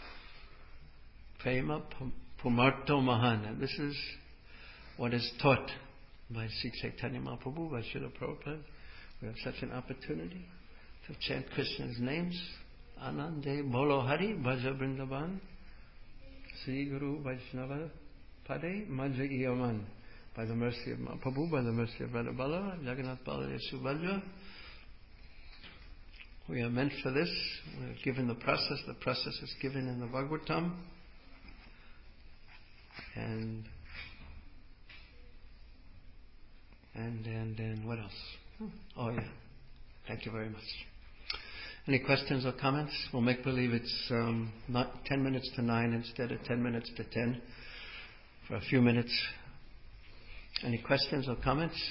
Prema Pumarto Mahan. And this is what is taught by Sri Chaitanya Mahaprabhu, by Srila Prabhupada. We have such an opportunity to chant Krishna's names. Anande Bolo Hari Bhaja Vrindavan Sri Guru Vaishnava Pade Maja Iyaman. By the mercy of Mahaprabhu, by the mercy of Radha Bala, Jagannath Baladev Subhadra, we are meant for this. We are given the process. The process is given in the Bhagavatam. And what else? Oh yeah. Thank you very much. Any questions or comments? We'll make believe it's not 10 minutes to 9 instead of 10 minutes to 10 for a few minutes. Any questions or comments?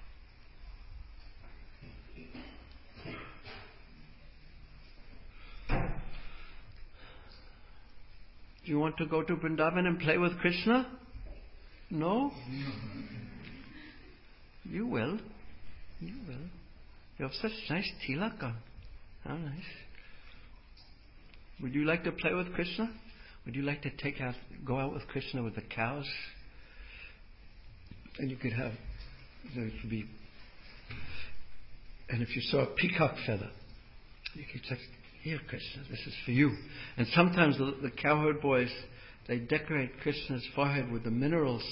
Do you want to go to Vrindavan and play with Krishna? No? You will. You will. You have such nice tilak on. How nice. Would you like to play with Krishna? Would you like to go out with Krishna with the cows? And you could have, there could be, and if you saw a peacock feather, you could say, here Krishna, this is for you. And sometimes the cowherd boys, they decorate Krishna's forehead with the minerals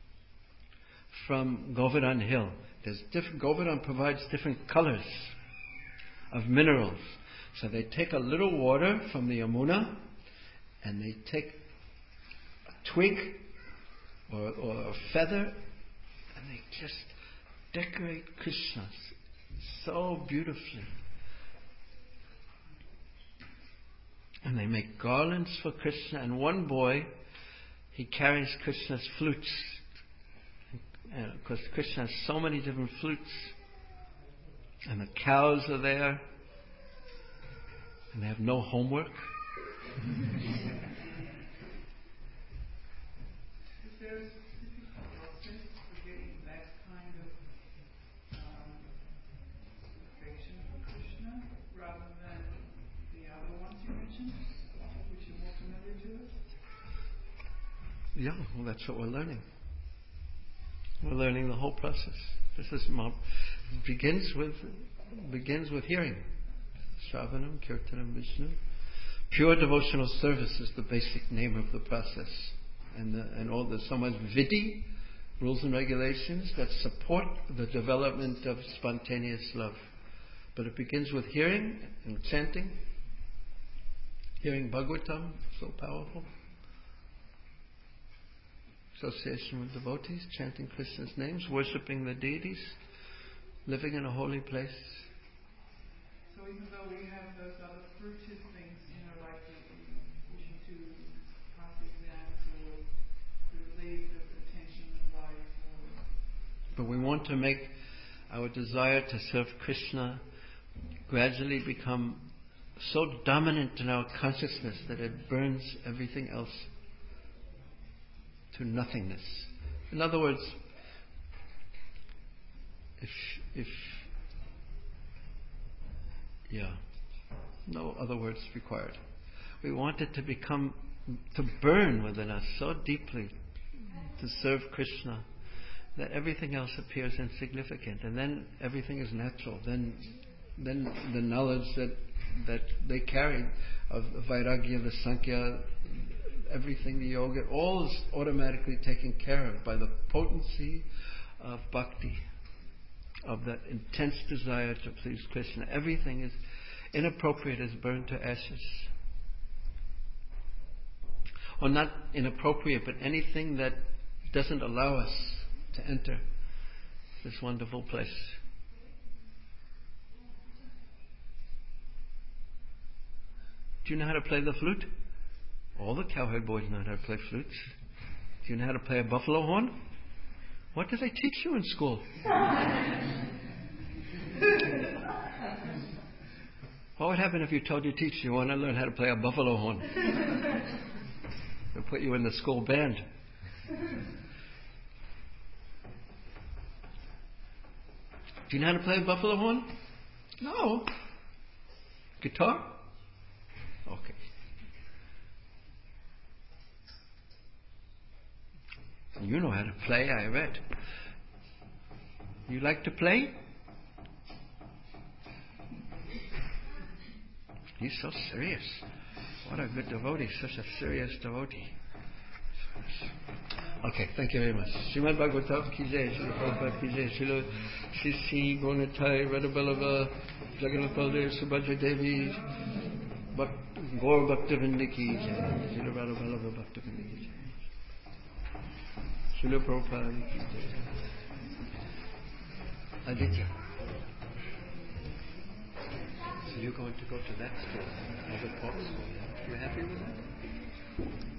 from Govardhan Hill. Govardhan provides different colors of minerals. So they take a little water from the Yamuna and they take a twig or a feather and they just decorate Krishna so beautifully. And they make garlands for Krishna, and one boy, he carries Krishna's flutes. Because Krishna has so many different flutes. And the cows are there. And they have no homework. If there's difficult process for getting that kind of affection for Krishna, rather than the other ones you mentioned, which are more familiar to us? Yeah, well, that's what we're learning. We're learning the whole process. This is begins with hearing. Shravanam, Kirtanam, Vishnu. Pure devotional service is the basic name of the process. And all there's so much vidhi, rules and regulations, that support the development of spontaneous love. But it begins with hearing and chanting. Hearing Bhagavatam, so powerful. Association with devotees, chanting Krishna's names, worshipping the deities, living in a holy place. So even though we have those other fruitive things, like wishing to pass exams or to relieve the tension of life, but we want to make our desire to serve Krishna gradually become so dominant in our consciousness that it burns everything else to nothingness. In other words, no other words required. We want it to burn within us so deeply to serve Krishna that everything else appears insignificant, and then everything is natural. Then the knowledge that they carry of Vairagya, the Sankhya, everything, the yoga, all is automatically taken care of by the potency of bhakti, of that intense desire to please Krishna. Everything is inappropriate is burned to ashes. Or not inappropriate, but anything that doesn't allow us to enter this wonderful place. Do you know how to play the flute? All the cowherd boys know how to play flutes. Do you know how to play a buffalo horn? What do they teach you in school? What would happen if you told your teacher you want to learn how to play a buffalo horn? They'll put you in the school band. Do you know how to play a buffalo horn? No. Guitar? Okay. You know how to play, I read. You like to play? He's so serious. What a good devotee, such a serious devotee. Okay, thank you very much. Srimad Bhagavatam ki jai, Srila Prabhupada ki jai, Srila Sisi Gonatai, Radhaballabha, Jagannath Baldev, Subhadra Devi, Gaur Bhaktivinoda ki jai, Srila Radhaballabha Bhaktivinoda ki jai. Srila Prabhupada ki jai. Aditya. So you're going to go to that school, as a pop school. You happy with that?